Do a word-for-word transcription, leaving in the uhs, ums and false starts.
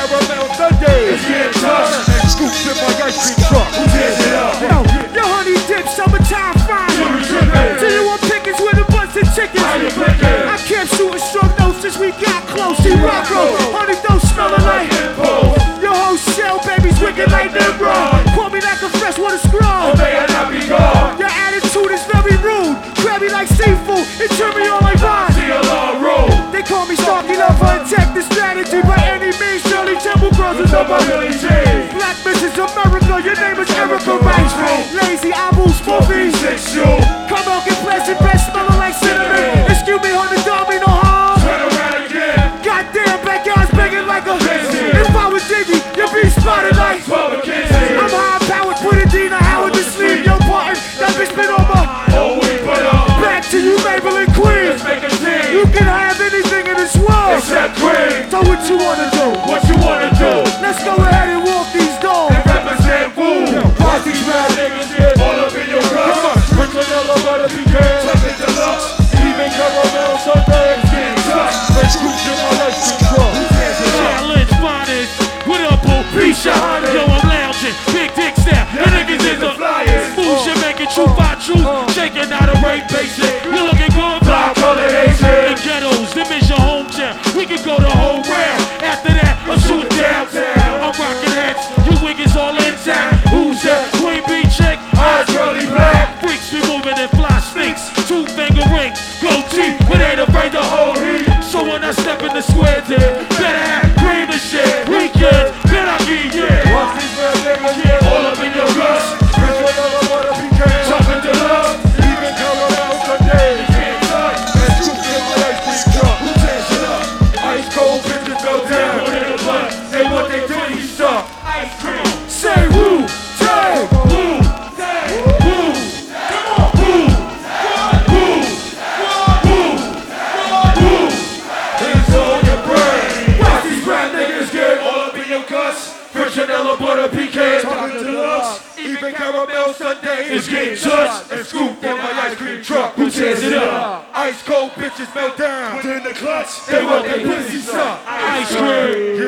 caramel sundae is getting touched and scooped in my ice cream truck. Who tears it up? Yo, yo, honey dip, summertime fine. Do you want pickings with a bunch of chickens? I kept shooting strong notes since we got close. See Rocco, honey don't smell alike. Your whole shell, baby's wicked like Nimrod. Call me like a freshwater scroll. May I not be gone? Your attitude is very rude. Grab me like seafood and turn me on like vine. See a long road. They call me Starkey Lover and tech the strategy by any means. Shirley Temple Girls is up my Billy Jean. Black Missus America, your name is Erica Rice. Lazy Abu Spoofy. Six shoe. Come on, get pleasant, best smelling like cinnamon. Excuse me, honey, don't mean no harm. Turn around again. Goddamn, backyard's begging like a If I was Diggy, you'd be spotted like twelve McKinsey. I'm high powered, put a Dina Howard to sleep. Yo, Barton, that bitch been on my Oh, we put up. back to you, Maybelline Queen. Let's make a team. You can have anything in this world. Except Queen. So what you wanna do? What you wanna do? Let's go ahead and walk these dogs. And represent Woo. Watch these rap niggas get all up in your guts. Rich vanilla butter pecan. Chocolate deluxe. Even caramel sundaes getting touched and scooped in my ice cream truck. Who tears it up? Challenge finest. What up, Pooh? Pisha honey. Yo, I'm lounging. Big dick step. The niggas is the flyers. Fools shit making truth by truth. Shaking out a rape basic. You looking good, Black colored Asian. The ghettos, them is your home town. We can go the whole round. After that, a shoot downtown. I'm rocking heads. You wiggins all in town. Who's that? Queen Bee chick. Eyes curly black. Freaks be moving and fly snakes. Two finger ring. Goatee. But ain't afraid to hold heat. So when I step in the square, there, better have cream and shit. Weekend. Better get yeah. Watch these rap niggas get all up in your guts. Rich vanilla butter pecan. Chocolate deluxe. Even caramel sundaes getting touched and scooped in my ice cream truck. Who tears it up? Ice cold bitches go down. Put in the blood. Say what they do, he suck. Ice cream. Say woo, say Woo. Woo. Come on. Woo. Woo. Woo. Woo. It's on your brain. Watch these rap niggas get all up in your guts. Rich vanilla butter pecan. Chocolate deluxe. Even caramel sundaes is getting touched and scooped in my ice cream truck. Who tears it up? Ice cold bitches melt down. Put in the clutch. They want their pussy suck. Ice cream.